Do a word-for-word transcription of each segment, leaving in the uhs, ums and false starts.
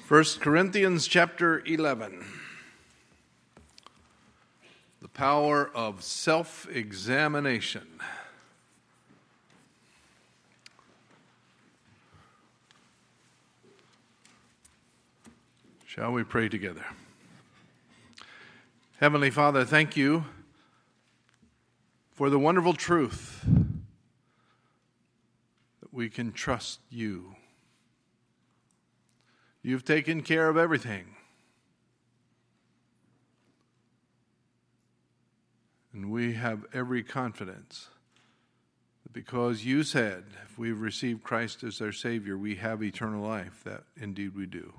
First Corinthians chapter eleven. The power of self-examination. Shall we pray together? Heavenly Father, thank you for the wonderful truth that we can trust you. You've taken care of everything. And we have every confidence that because you said, if we've received Christ as our Savior, we have eternal life, that indeed we do.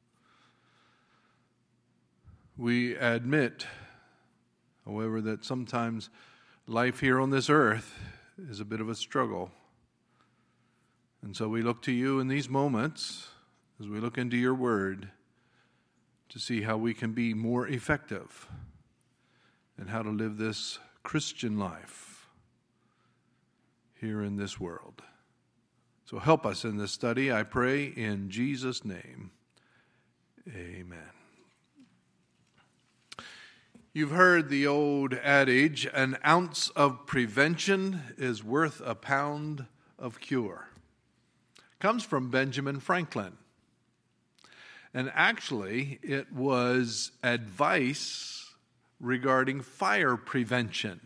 We admit, however, that sometimes life here on this earth is a bit of a struggle. And so we look to you in these moments as we look into your word to see how we can be more effective and how to live this Christian life here in this world. So help us in this study, I pray, in Jesus' name. Amen. You've heard the old adage, an ounce of prevention is worth a pound of cure. It comes from Benjamin Franklin. And actually, it was advice regarding fire prevention.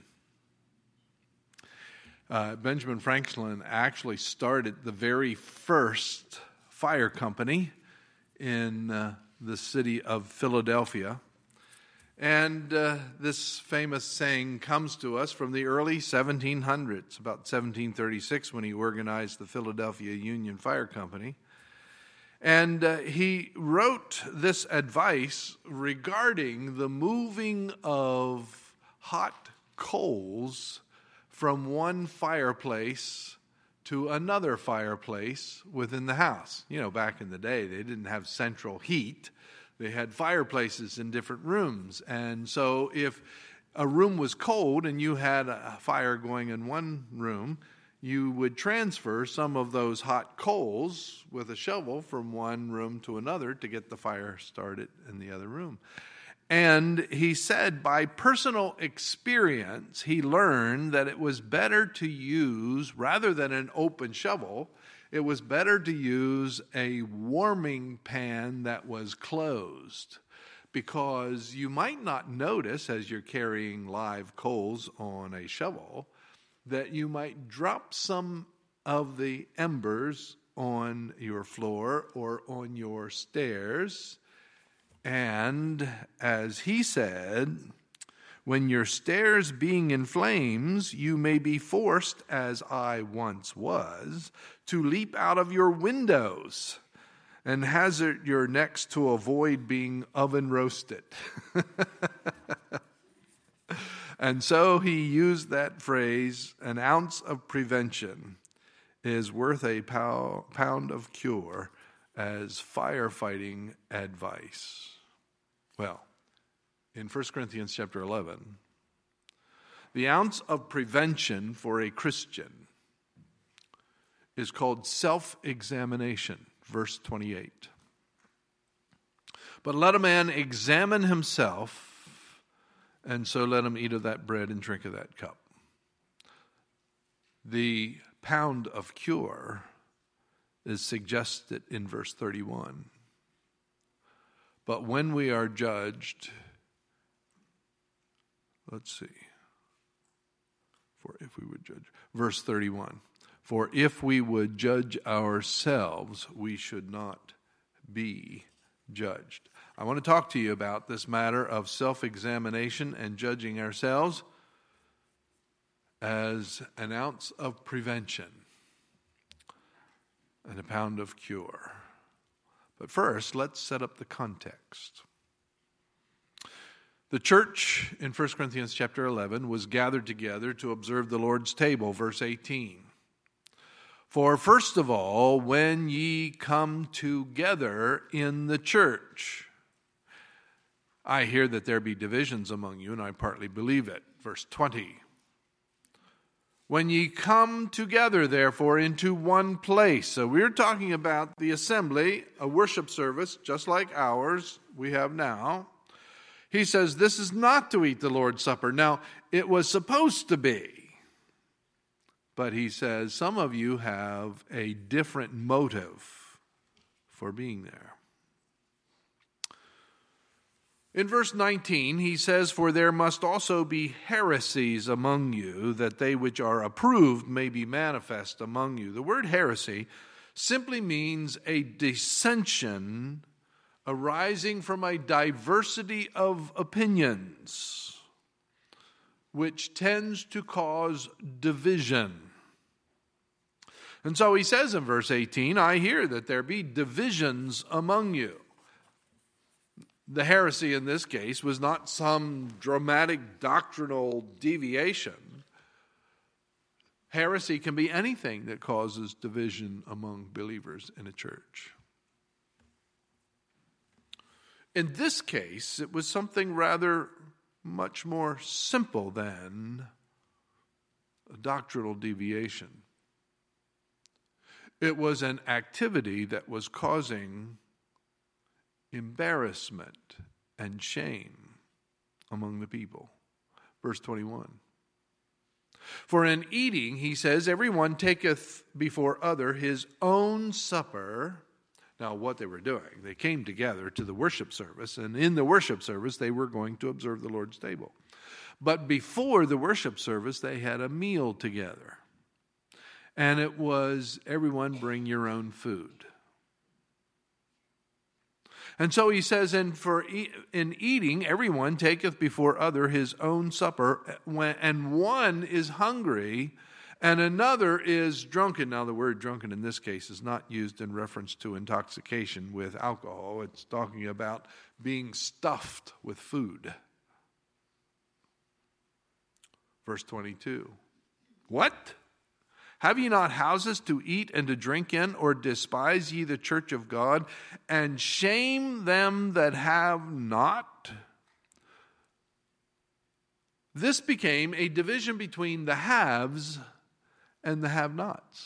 Uh, Benjamin Franklin actually started the very first fire company in uh, the city of Philadelphia. And uh, this famous saying comes to us from the early seventeen hundreds, about seventeen thirty-six, when he organized the Philadelphia Union Fire Company. And uh, he wrote this advice regarding the moving of hot coals from one fireplace to another fireplace within the house. You know, back in the day, they didn't have central heat. They had fireplaces in different rooms. And so if a room was cold and you had a fire going in one room, you would transfer some of those hot coals with a shovel from one room to another to get the fire started in the other room. And he said by personal experience, he learned that it was better to use, rather than an open shovel, it was better to use a warming pan that was closed. Because you might not notice as you're carrying live coals on a shovel that you might drop some of the embers on your floor or on your stairs. And as he said, when your stairs being in flames, you may be forced, as I once was, to leap out of your windows and hazard your necks to avoid being oven roasted. And so he used that phrase, an ounce of prevention is worth a pound of cure, as firefighting advice. Well, in First Corinthians chapter eleven, the ounce of prevention for a Christian is called self-examination, verse twenty-eight. But let a man examine himself, and so let him eat of that bread and drink of that cup. The pound of cure is suggested in verse thirty-one. But when we are judged, let's see, for if we would judge, verse thirty-one, for if we would judge ourselves, we should not be judged. I want to talk to you about this matter of self-examination and judging ourselves as an ounce of prevention and a pound of cure. But first, let's set up the context. The church in First Corinthians chapter eleven was gathered together to observe the Lord's table, verse eighteen. For first of all, when ye come together in the church, I hear that there be divisions among you, and I partly believe it. Verse twenty. When ye come together, therefore, into one place. So we're talking about the assembly, a worship service, just like ours we have now. He says, this is not to eat the Lord's Supper. Now, it was supposed to be. But he says, some of you have a different motive for being there. In verse nineteen, he says, for there must also be heresies among you, that they which are approved may be manifest among you. The word heresy simply means a dissension arising from a diversity of opinions, which tends to cause division. And so he says in verse eighteen, I hear that there be divisions among you. The heresy in this case was not some dramatic doctrinal deviation. Heresy can be anything that causes division among believers in a church. In this case, it was something rather much more simple than a doctrinal deviation. It was an activity that was causing embarrassment and shame among the people. Verse twenty-one. For in eating, he says, everyone taketh before other his own supper. Now, what they were doing, they came together to the worship service, and in the worship service, they were going to observe the Lord's table. But before the worship service, they had a meal together. And it was, everyone bring your own food. And so he says, and for e- in eating, everyone taketh before other his own supper, and one is hungry, and another is drunken. Now, the word drunken in this case is not used in reference to intoxication with alcohol. It's talking about being stuffed with food. Verse twenty-two. What? Have ye not houses to eat and to drink in, or despise ye the church of God, and shame them that have not? This became a division between the haves and the have-nots.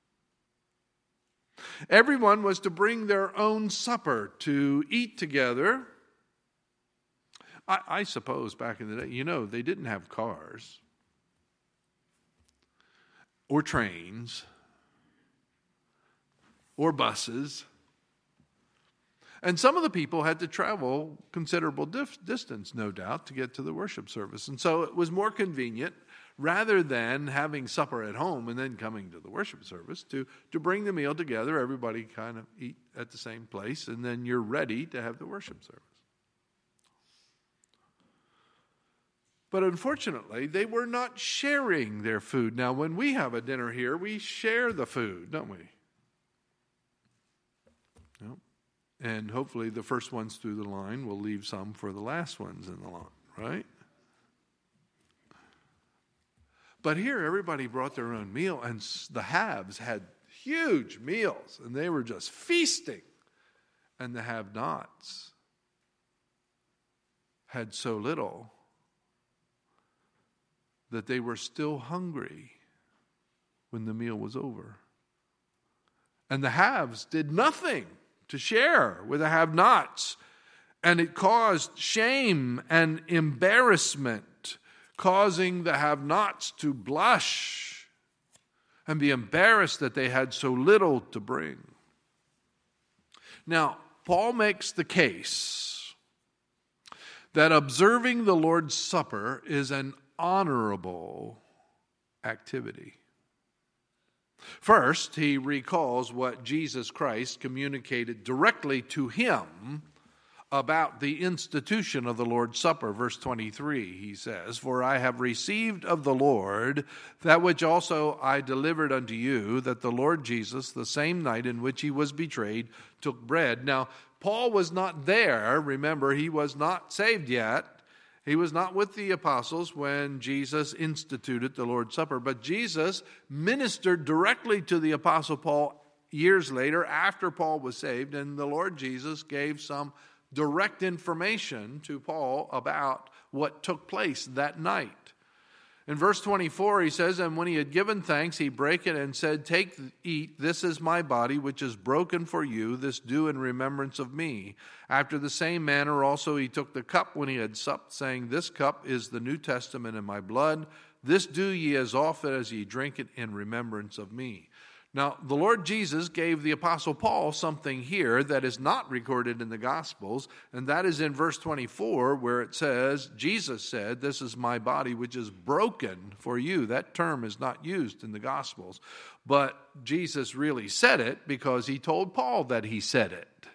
Everyone was to bring their own supper to eat together. I, I suppose back in the day, you know, they didn't have cars or trains or buses. And some of the people had to travel considerable dif- distance, no doubt, to get to the worship service. And so it was more convenient, rather than having supper at home and then coming to the worship service, to, to bring the meal together. Everybody kind of eat at the same place, and then you're ready to have the worship service. But unfortunately, they were not sharing their food. Now, when we have a dinner here, we share the food, don't we? No. And hopefully the first ones through the line will leave some for the last ones in the line, right? But here, everybody brought their own meal, and the haves had huge meals, and they were just feasting. And the have-nots had so little that they were still hungry when the meal was over. And the haves did nothing to share with the have-nots. And it caused shame and embarrassment, causing the have-nots to blush and be embarrassed that they had so little to bring. Now, Paul makes the case that observing the Lord's Supper is an honorable activity. First, he recalls what Jesus Christ communicated directly to him about the institution of the Lord's Supper. Verse twenty-three, he says, "For I have received of the Lord that which also I delivered unto you, that the Lord Jesus, the same night in which he was betrayed, took bread." Now, Paul was not there. Remember, he was not saved yet. He was not with the apostles when Jesus instituted the Lord's Supper. But Jesus ministered directly to the apostle Paul years later, after Paul was saved, and the Lord Jesus gave some direct information to Paul about what took place that night. In verse twenty-four, he says, and when he had given thanks, he brake it and said, take, eat, this is my body, which is broken for you. This do in remembrance of me. After the same manner also he took the cup when he had supped, saying, this cup is the New Testament in my blood. This do ye as often as ye drink it in remembrance of me. Now, the Lord Jesus gave the Apostle Paul something here that is not recorded in the Gospels, and that is in verse twenty-four, where it says, Jesus said, this is my body which is broken for you. That term is not used in the Gospels, but Jesus really said it because he told Paul that he said it.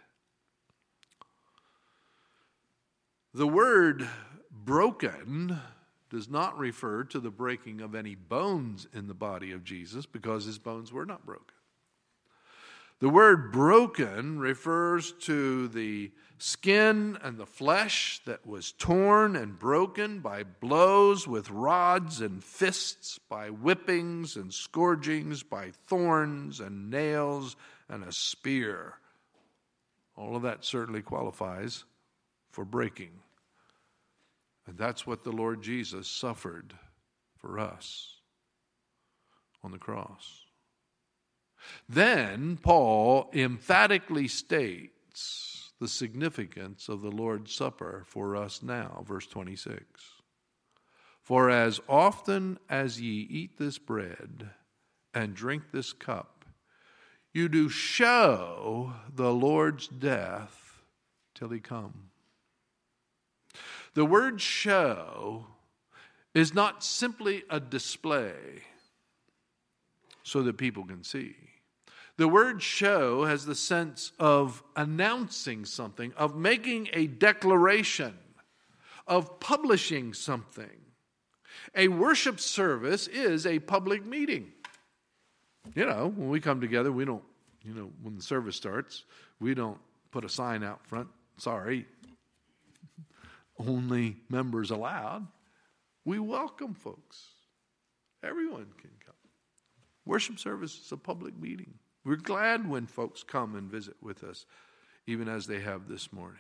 The word broken does not refer to the breaking of any bones in the body of Jesus, because his bones were not broken. The word broken refers to the skin and the flesh that was torn and broken by blows with rods and fists, by whippings and scourgings, by thorns and nails and a spear. All of that certainly qualifies for breaking. And that's what the Lord Jesus suffered for us on the cross. Then Paul emphatically states the significance of the Lord's Supper for us now, verse twenty-six. For as often as ye eat this bread and drink this cup, you do show the Lord's death till he come. The word show is not simply a display so that people can see. The word show has the sense of announcing something, of making a declaration, of publishing something. A worship service is a public meeting. You know, when we come together, we don't, you know, when the service starts, we don't put a sign out front, sorry, only members allowed. We welcome folks. Everyone can come. Worship service is a public meeting. We're glad when folks come and visit with us, even as they have this morning.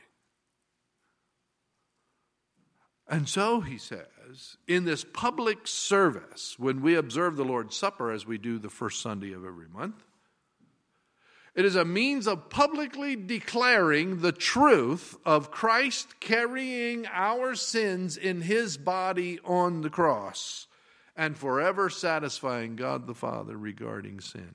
And so, he says, in this public service, when we observe the Lord's Supper, as we do the first Sunday of every month, it is a means of publicly declaring the truth of Christ carrying our sins in his body on the cross and forever satisfying God the Father regarding sin.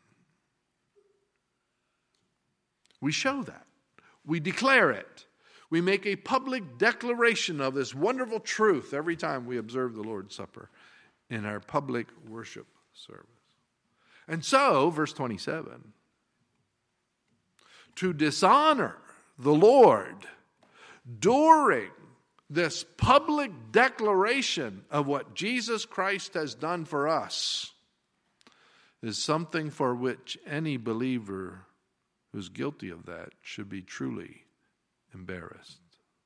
We show that. We declare it. We make a public declaration of this wonderful truth every time we observe the Lord's Supper in our public worship service. And so, verse twenty-seven, to dishonor the Lord during this public declaration of what Jesus Christ has done for us is something for which any believer who's guilty of that should be truly embarrassed.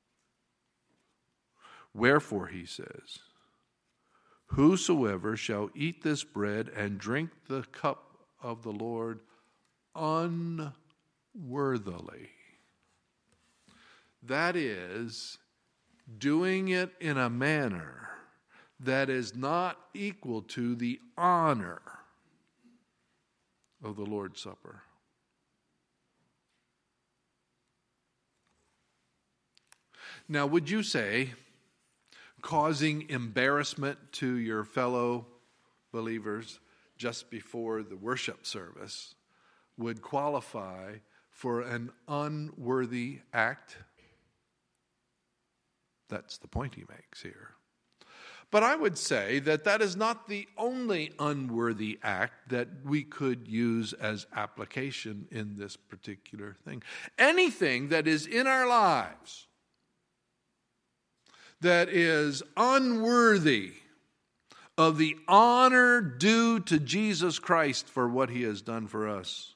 Wherefore, he says, whosoever shall eat this bread and drink the cup of the Lord unworthily, that is, doing it in a manner that is not equal to the honor of the Lord's Supper. Now, would you say causing embarrassment to your fellow believers just before the worship service would qualify for an unworthy act? That's the point he makes here. But I would say that that is not the only unworthy act that we could use as application in this particular thing. Anything that is in our lives that is unworthy of the honor due to Jesus Christ for what he has done for us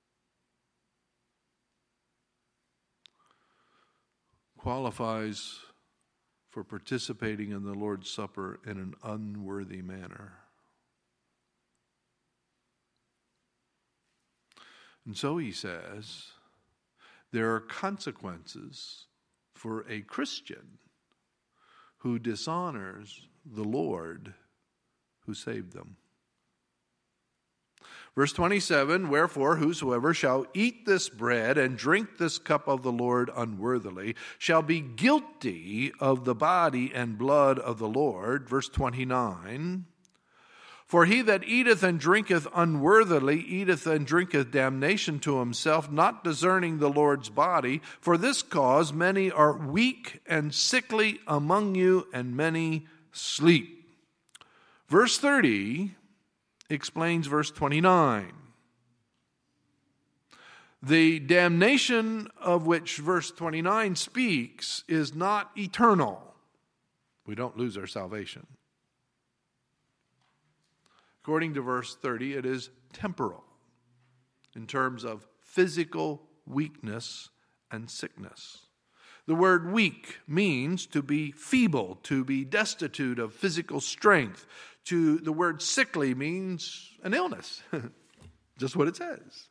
qualifies for participating in the Lord's Supper in an unworthy manner. And so he says, there are consequences for a Christian who dishonors the Lord who saved them. Verse twenty-seven, wherefore whosoever shall eat this bread and drink this cup of the Lord unworthily shall be guilty of the body and blood of the Lord. Verse twenty-nine, for he that eateth and drinketh unworthily eateth and drinketh damnation to himself, not discerning the Lord's body. For this cause many are weak and sickly among you, and many sleep. Verse thirty explains verse twenty-nine. The damnation of which verse twenty-nine speaks is not eternal. We don't lose our salvation. According to verse thirty, it is temporal in terms of physical weakness and sickness. The word weak means to be feeble, to be destitute of physical strength. To the word sickly means an illness. Just what it says.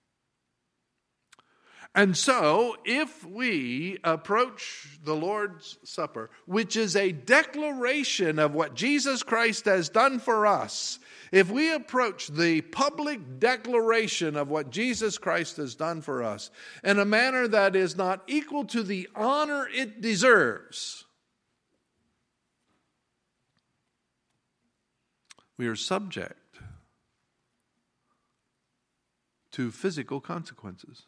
And so, if we approach the Lord's Supper, which is a declaration of what Jesus Christ has done for us, if we approach the public declaration of what Jesus Christ has done for us in a manner that is not equal to the honor it deserves, we are subject to physical consequences.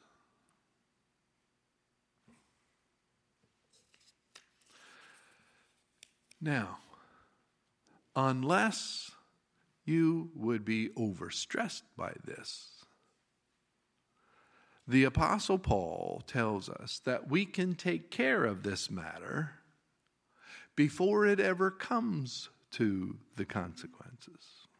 Now, unless you would be overstressed by this, the Apostle Paul tells us that we can take care of this matter before it ever comes to the consequences.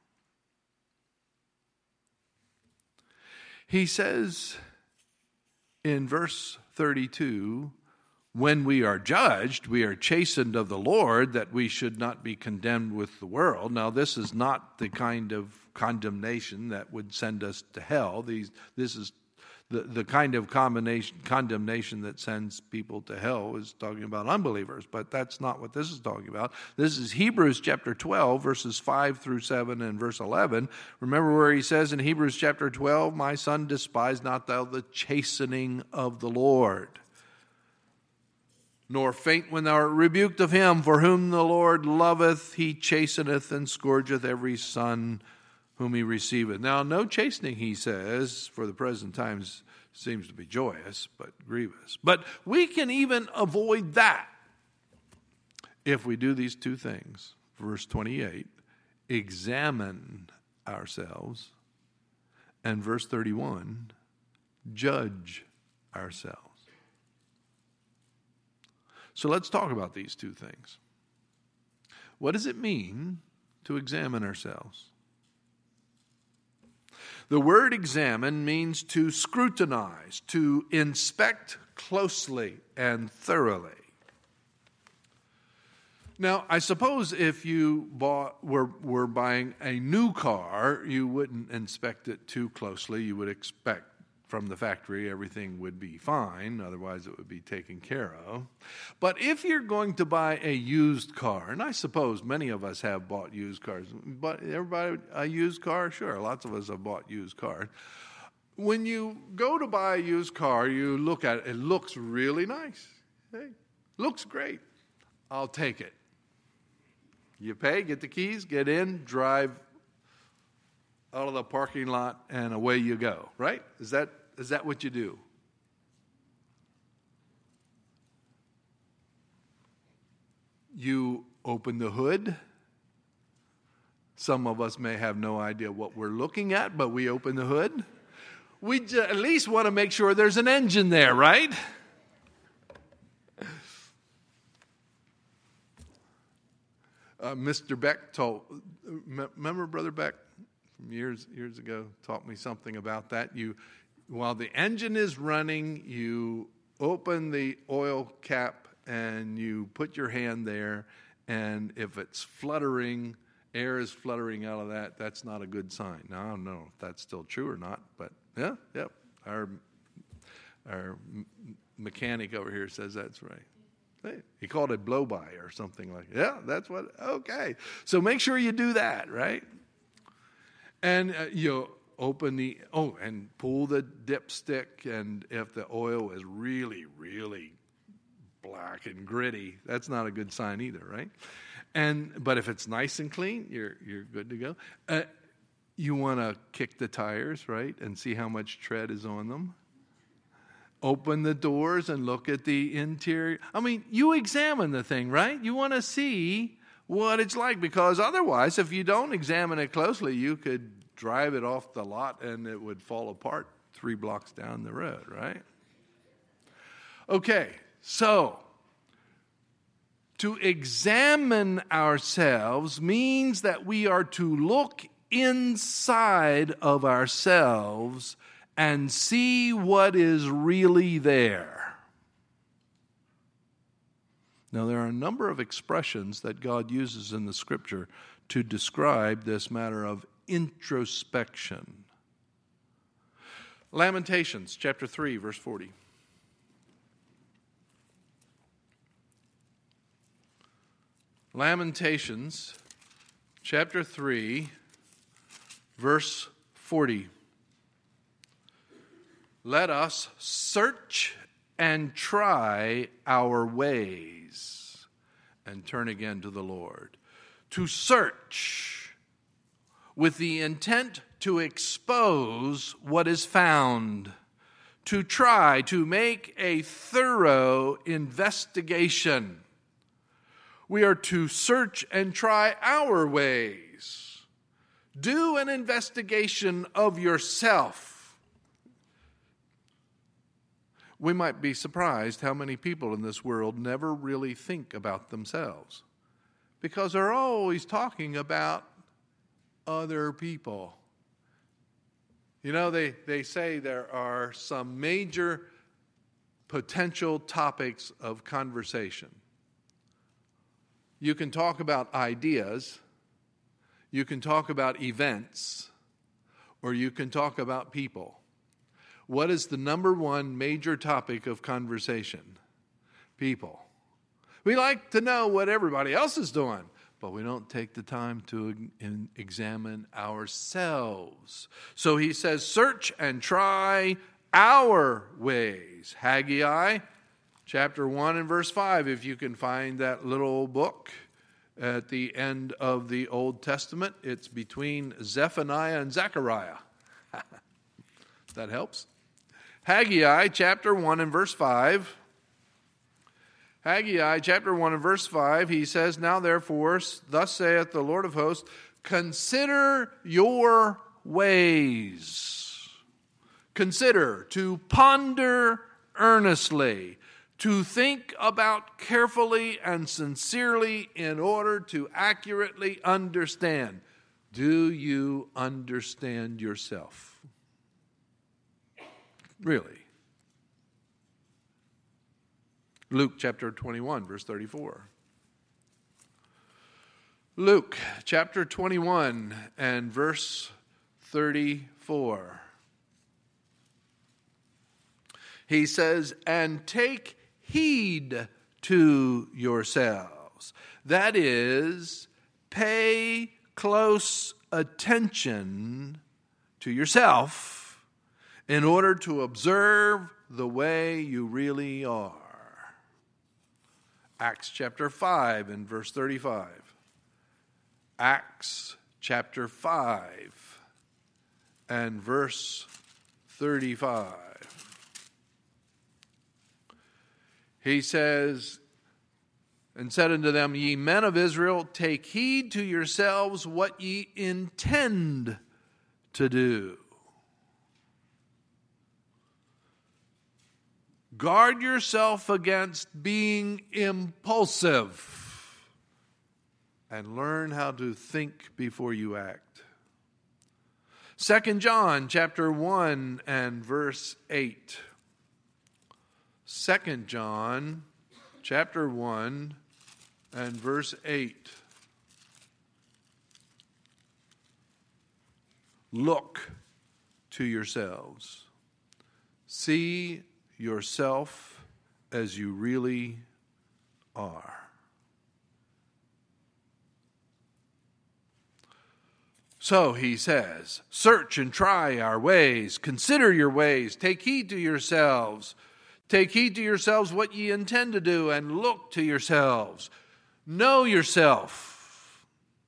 He says in verse thirty-two, when we are judged, we are chastened of the Lord, that we should not be condemned with the world. Now, this is not the kind of condemnation that would send us to hell. These, this is the, the kind of combination, condemnation that sends people to hell is talking about unbelievers, but that's not what this is talking about. This is Hebrews chapter twelve, verses five through seven and verse eleven. Remember where he says in Hebrews chapter twelve, my son, despise not thou the chastening of the Lord, nor faint when thou art rebuked of him. For whom the Lord loveth, he chasteneth and scourgeth every son whom he receiveth. Now, no chastening, he says, for the present times seems to be joyous, but grievous. But we can even avoid that if we do these two things. Verse twenty-eight, examine ourselves. And verse thirty-one, judge ourselves. So let's talk about these two things. What does it mean to examine ourselves? The word examine means to scrutinize, to inspect closely and thoroughly. Now, I suppose if you bought, were, were buying a new car, you wouldn't inspect it too closely. You would expect from the factory everything would be fine, otherwise it would be taken care of. But if you're going to buy a used car, and I suppose many of us have bought used cars, but everybody a used car? Sure, lots of us have bought used cars. When you go to buy a used car, you look at it, it looks really nice. Hey, looks great. I'll take it. You pay, get the keys, get in, drive out of the parking lot, and away you go, right? Is that is that what you do? You open the hood. Some of us may have no idea what we're looking at, but we open the hood. We j- at least want to make sure there's an engine there, right? Uh, Mister Beck told, remember Brother Beck from years years ago, taught me something about that. You, while the engine is running, you open the oil cap and you put your hand there, and if it's fluttering, air is fluttering out of that, that's not a good sign. Now, I don't know if that's still true or not, but yeah, yep. Our, our mechanic over here says that's right. He called it blow-by or something like that. Yeah, that's what, okay. So make sure you do that, right? And uh, you open the, oh, and pull the dipstick, and if the oil is really, really black and gritty, that's not a good sign either, right? And but if it's nice and clean, you're you're good to go. Uh, you want to kick the tires, right, and see how much tread is on them. Open the doors and look at the interior. I mean, you examine the thing, right? You want to see what it's like, because otherwise, if you don't examine it closely, you could drive it off the lot and it would fall apart three blocks down the road, right? Okay, so to examine ourselves means that we are to look inside of ourselves and see what is really there. Now, there are a number of expressions that God uses in the Scripture to describe this matter of introspection. Lamentations chapter three, verse forty. Lamentations chapter three, verse forty. Let us search and try our ways and turn again to the Lord. To search with the intent to expose what is found. To try to make a thorough investigation. We are to search and try our ways. Do an investigation of yourself. We might be surprised how many people in this world never really think about themselves, because they're always talking about other people. You know, they, they say there are some major potential topics of conversation. You can talk about ideas, you can talk about events, or you can talk about people. What is the number one major topic of conversation? People. We like to know what everybody else is doing, but we don't take the time to examine ourselves. So he says, search and try our ways. Haggai chapter one and verse five, if you can find that little book at the end of the Old Testament. It's between Zephaniah and Zechariah. That helps. Haggai chapter one and verse five. Haggai chapter one and verse five, he says, now therefore, thus saith the Lord of hosts, consider your ways. Consider, to ponder earnestly, to think about carefully and sincerely in order to accurately understand. Do you understand yourself? Really? Luke chapter twenty-one, verse thirty-four. Luke chapter twenty-one and verse thirty-four. He says, and take heed to yourselves. That is, pay close attention to yourself in order to observe the way you really are. Acts chapter five and verse thirty-five. Acts chapter five and verse thirty-five. He says, and said unto them, ye men of Israel, take heed to yourselves what ye intend to do. Guard yourself against being impulsive and learn how to think before you act. Second John chapter one and verse eight. Second John chapter one and verse eight. Look to yourselves. See yourself as you really are. So he says, search and try our ways. Consider your ways. Take heed to yourselves. Take heed to yourselves what ye intend to do, and look to yourselves. Know yourself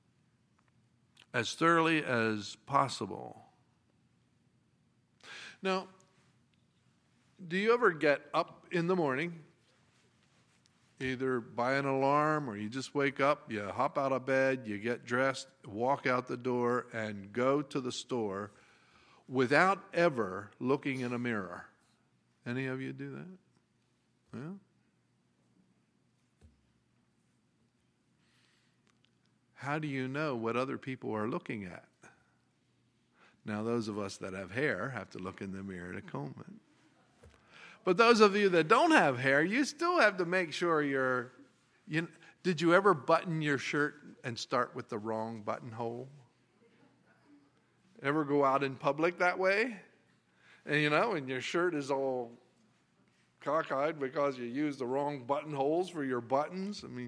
as thoroughly as possible. Now, do you ever get up in the morning, either by an alarm or you just wake up, you hop out of bed, you get dressed, walk out the door, and go to the store without ever looking in a mirror? Any of you do that? Yeah? How do you know what other people are looking at? Now, those of us that have hair have to look in the mirror to comb it. But those of you that don't have hair, you still have to make sure you're... You, did you ever button your shirt and start with the wrong buttonhole? Ever go out in public that way? And you know, and your shirt is all cockeyed because you used the wrong buttonholes for your buttons. I mean,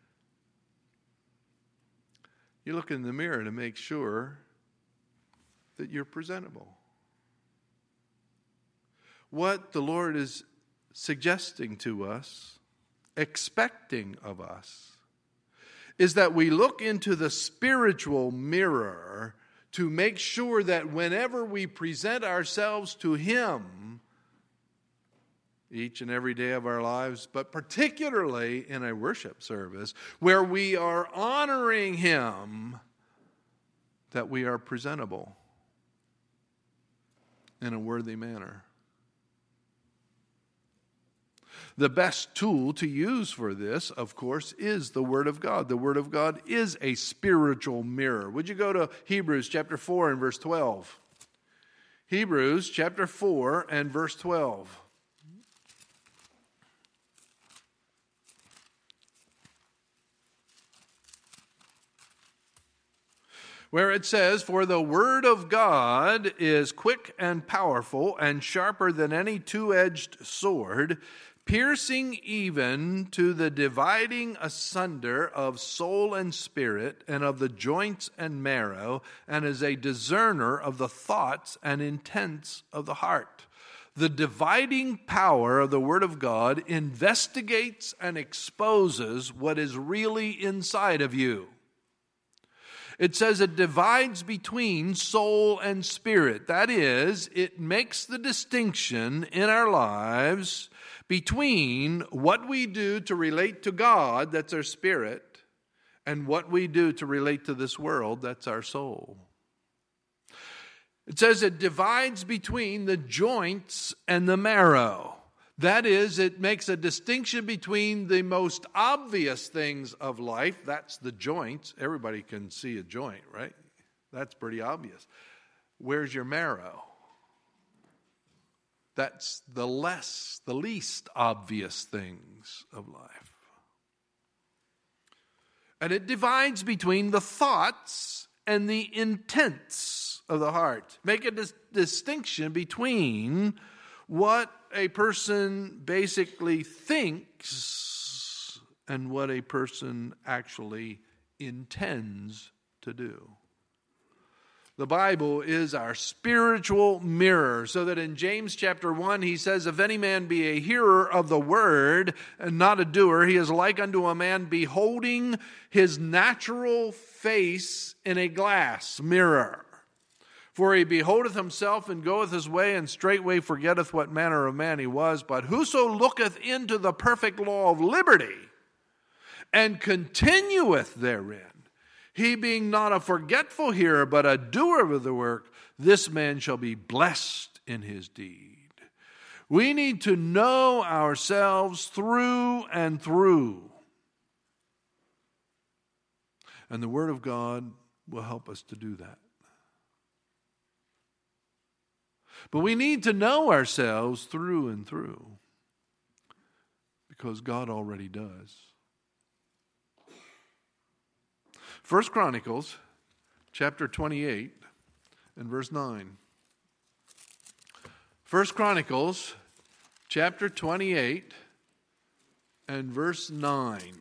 you look in the mirror to make sure that you're presentable. What the Lord is suggesting to us, expecting of us, is that we look into the spiritual mirror to make sure that whenever we present ourselves to Him, each and every day of our lives, but particularly in a worship service, where we are honoring Him, that we are presentable in a worthy manner. The best tool to use for this, of course, is the Word of God. The Word of God is a spiritual mirror. Would you go to Hebrews chapter four and verse twelve? Hebrews chapter four and verse twelve. Where it says, "For the word of God is quick and powerful and sharper than any two-edged sword, piercing even to the dividing asunder of soul and spirit, and of the joints and marrow, and is a discerner of the thoughts and intents of the heart." The dividing power of the Word of God investigates and exposes what is really inside of you. It says it divides between soul and spirit. That is, it makes the distinction in our lives between what we do to relate to God, that's our spirit, and what we do to relate to this world, that's our soul. It says it divides between the joints and the marrow. That is, it makes a distinction between the most obvious things of life. That's the joints. Everybody can see a joint, right? That's pretty obvious. Where's your marrow? That's the less, the least obvious things of life. And it divides between the thoughts and the intents of the heart. Make a dis- distinction between what a person basically thinks and what a person actually intends to do. The Bible is our spiritual mirror, so that in James chapter one he says, "If any man be a hearer of the word and not a doer, he is like unto a man beholding his natural face in a glass mirror. For he beholdeth himself and goeth his way, and straightway forgetteth what manner of man he was. But whoso looketh into the perfect law of liberty, and continueth therein, he being not a forgetful hearer, but a doer of the work, this man shall be blessed in his deed." We need to know ourselves through and through. And the Word of God will help us to do that. But we need to know ourselves through and through, because God already does. First Chronicles chapter twenty-eight and verse nine. First Chronicles chapter twenty-eight and verse nine.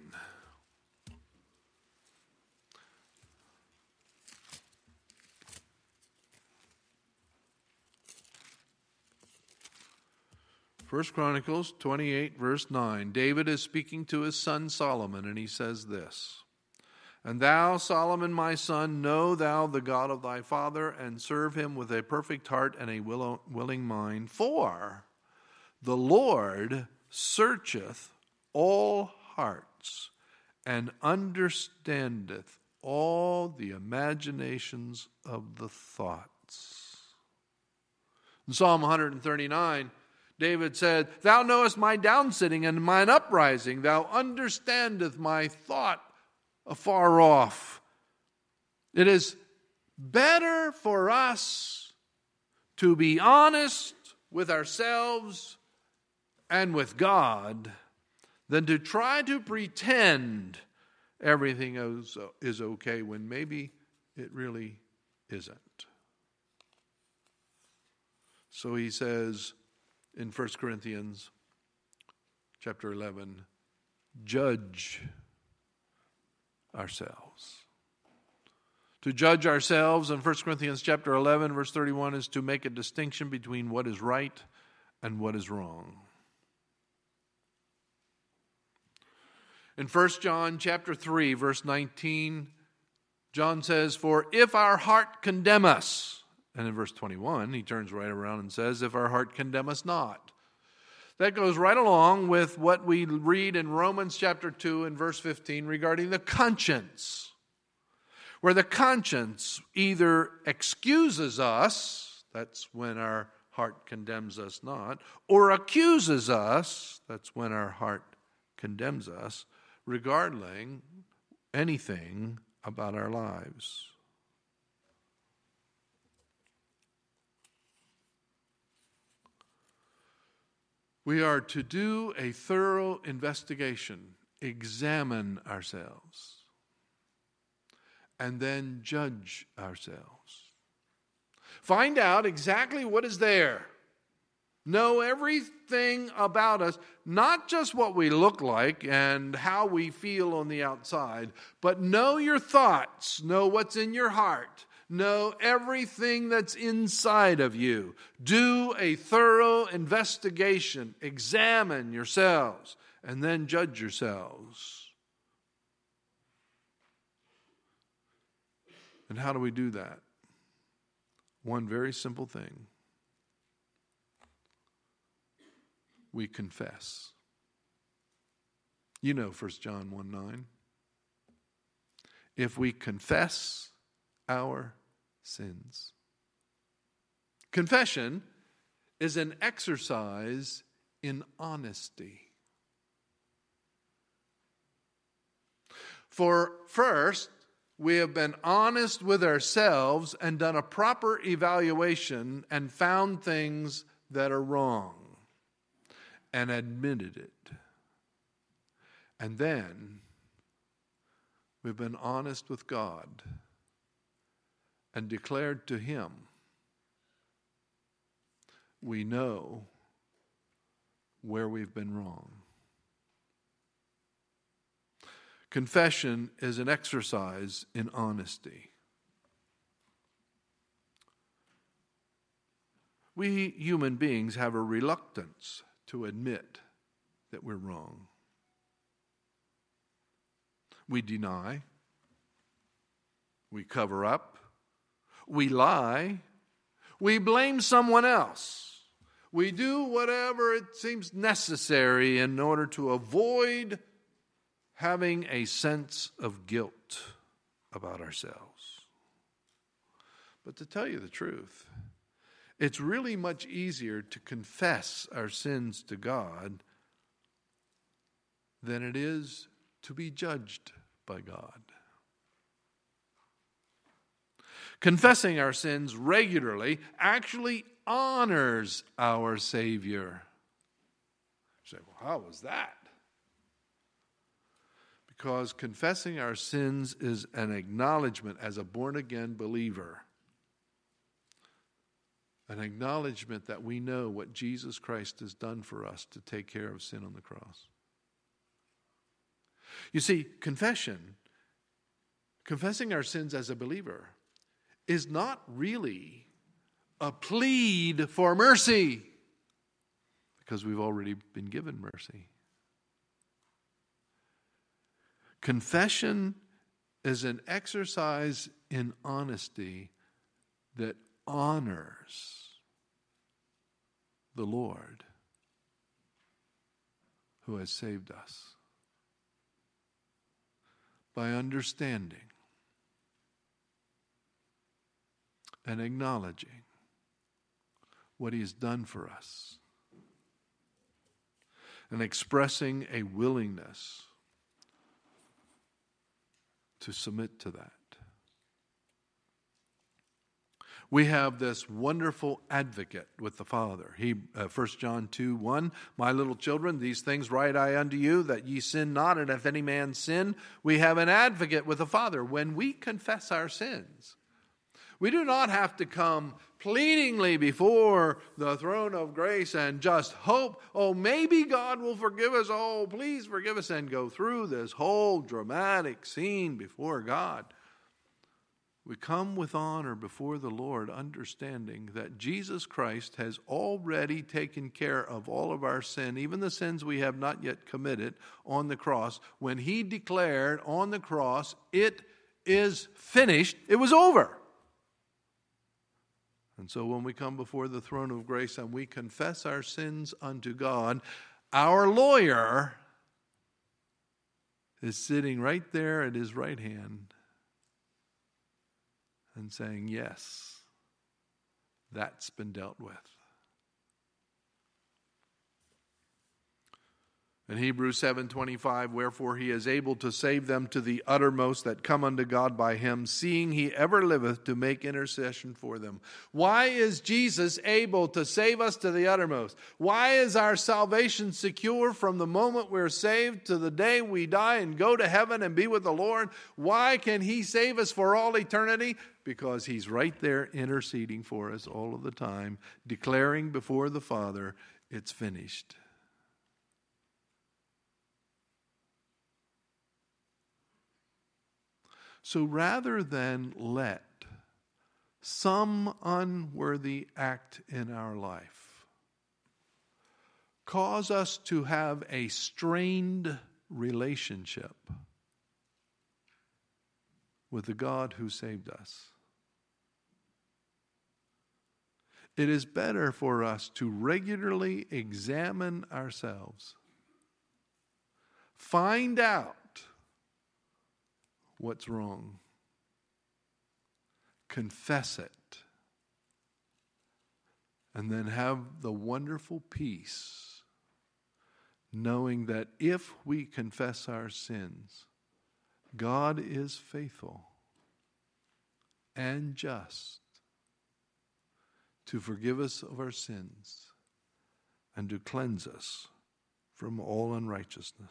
First Chronicles twenty-eight, verse nine. David is speaking to his son Solomon, and he says this: And thou, Solomon, my son, know thou the God of thy father, and serve him with a perfect heart and a willing mind. For the Lord searcheth all hearts, and understandeth all the imaginations of the thoughts. In Psalm one thirty-nine, David said, Thou knowest my downsitting and mine uprising. Thou understandest my thought afar off. It is better for us to be honest with ourselves and with God than to try to pretend everything is, is okay when maybe it really isn't. So he says in First Corinthians chapter eleven, judge ourselves. To judge ourselves in First Corinthians chapter eleven, verse thirty-one, is to make a distinction between what is right and what is wrong. In First John chapter three, verse nineteen, John says, For if our heart condemn us, and in verse twenty-one, he turns right around and says, If our heart condemn us not. That goes right along with what we read in Romans chapter two and verse fifteen regarding the conscience, where the conscience either excuses us, that's when our heart condemns us not, or accuses us, that's when our heart condemns us, regarding anything about our lives. We are to do a thorough investigation, examine ourselves, and then judge ourselves. Find out exactly what is there. Know everything about us, not just what we look like and how we feel on the outside, but know your thoughts, know what's in your heart. Know everything that's inside of you. Do a thorough investigation. Examine yourselves and then judge yourselves. And how do we do that? One very simple thing. We confess. You know First John one nine. If we confess our sins. Confession is an exercise in honesty. For first, we have been honest with ourselves and done a proper evaluation and found things that are wrong and admitted it. And then we've been honest with God and declared to Him, we know where we've been wrong. Confession is an exercise in honesty. We human beings have a reluctance to admit that we're wrong. We deny. We cover up. We lie. We blame someone else. We do whatever it seems necessary in order to avoid having a sense of guilt about ourselves. But to tell you the truth, it's really much easier to confess our sins to God than it is to be judged by God. Confessing our sins regularly actually honors our Savior. You say, well, how was that? Because confessing our sins is an acknowledgement as a born-again believer. An acknowledgement that we know what Jesus Christ has done for us to take care of sin on the cross. You see, confession, confessing our sins as a believer, is not really a plead for mercy, because we've already been given mercy. Confession is an exercise in honesty that honors the Lord who has saved us by understanding and acknowledging what He has done for us and expressing a willingness to submit to that. We have this wonderful advocate with the Father. He, uh, First John two one, my little children, these things write I unto you, that ye sin not, and if any man sin, we have an advocate with the Father. When we confess our sins, we do not have to come pleadingly before the throne of grace and just hope, oh, maybe God will forgive us. Oh, please forgive us, and go through this whole dramatic scene before God. We come with honor before the Lord, understanding that Jesus Christ has already taken care of all of our sin, even the sins we have not yet committed, on the cross. When He declared on the cross, it is finished, it was over. And so when we come before the throne of grace and we confess our sins unto God, our lawyer is sitting right there at His right hand and saying, yes, that's been dealt with. In Hebrews seven twenty-five, wherefore He is able to save them to the uttermost that come unto God by Him, seeing He ever liveth to make intercession for them. Why is Jesus able to save us to the uttermost? Why is our salvation secure from the moment we're saved to the day we die and go to heaven and be with the Lord? Why can He save us for all eternity? Because He's right there interceding for us all of the time, declaring before the Father, it's finished. So rather than let some unworthy act in our life cause us to have a strained relationship with the God who saved us, it is better for us to regularly examine ourselves, find out what's wrong, confess it, and then have the wonderful peace knowing that if we confess our sins, God is faithful and just to forgive us of our sins and to cleanse us from all unrighteousness.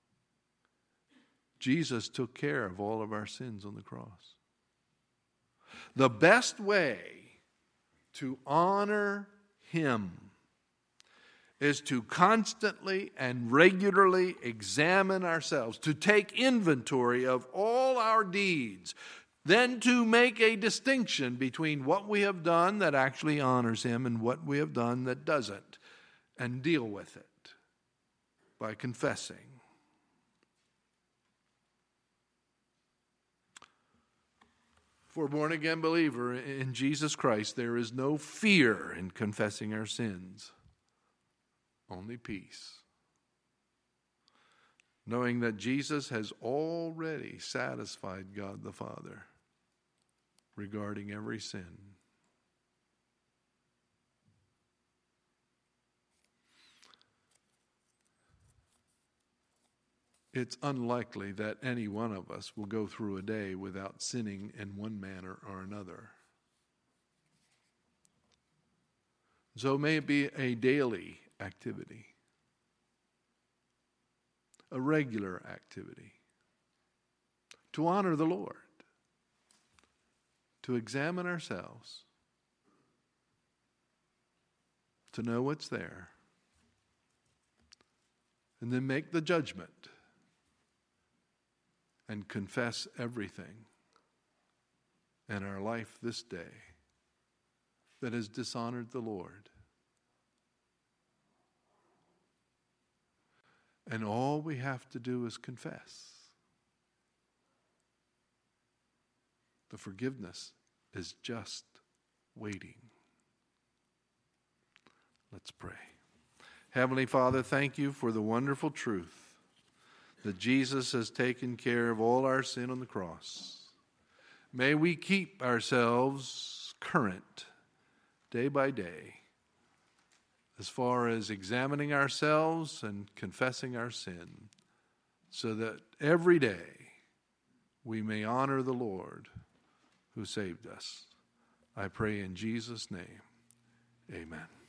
Jesus took care of all of our sins on the cross. The best way to honor Him is to constantly and regularly examine ourselves, to take inventory of all our deeds, then to make a distinction between what we have done that actually honors Him and what we have done that doesn't, and deal with it by confessing. For a born-again believer in Jesus Christ, there is no fear in confessing our sins, only peace, knowing that Jesus has already satisfied God the Father regarding every sin. It's unlikely that any one of us will go through a day without sinning in one manner or another. So may it be a daily activity, a regular activity, to honor the Lord, to examine ourselves, to know what's there, and then make the judgment and confess everything in our life this day that has dishonored the Lord. And all we have to do is confess. The forgiveness is just waiting. Let's pray. Heavenly Father, thank you for the wonderful truth that Jesus has taken care of all our sin on the cross. May we keep ourselves current day by day as far as examining ourselves and confessing our sin, so that every day we may honor the Lord who saved us. I pray in Jesus' name, amen.